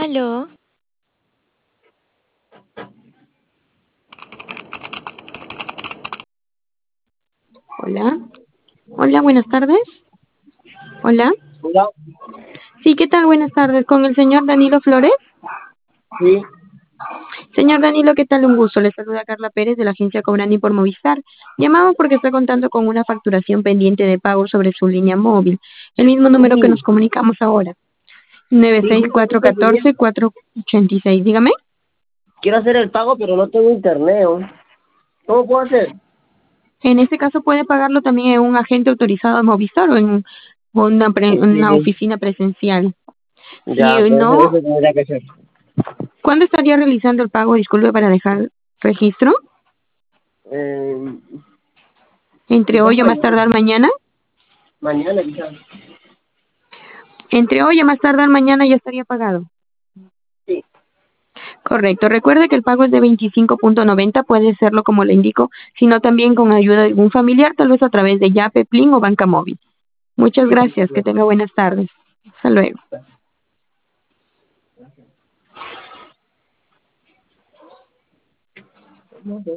Aló, Hola, hola, buenas tardes. Hola, Hola, sí, ¿qué tal? Buenas tardes. ¿Con el señor Danilo Flores? sí, Señor Danilo, ¿qué tal? Un gusto. Le saluda Carla Pérez de la agencia Cobrani por Movistar. Llamamos porque está contando con una facturación pendiente de pago sobre su línea móvil. El mismo número que nos sí, comunicamos ahora. sí, justamente quería, 96414-486. Dígame. quiero hacer el pago, pero no tengo internet, ¿o? ¿Cómo puedo hacer? En este caso puede pagarlo también en un agente autorizado de Movistar o en una Este, oficina presencial. Si ya, pues no, eso tendría que ser. ¿cuándo estaría realizando el pago? Disculpe para dejar registro. Eh, Entre quizás hoy o más mañana, tardar mañana. mañana quizás. Entre hoy o más tardar mañana ya estaría pagado. Sí, Correcto. Recuerde que el pago es de 25.90. Puede serlo como le indico, sino también con ayuda de algún familiar, tal vez a través de Yape, Plin o Banca Móvil. Muchas sí, sí, gracias. Que tenga buenas tardes. Hasta luego. sí.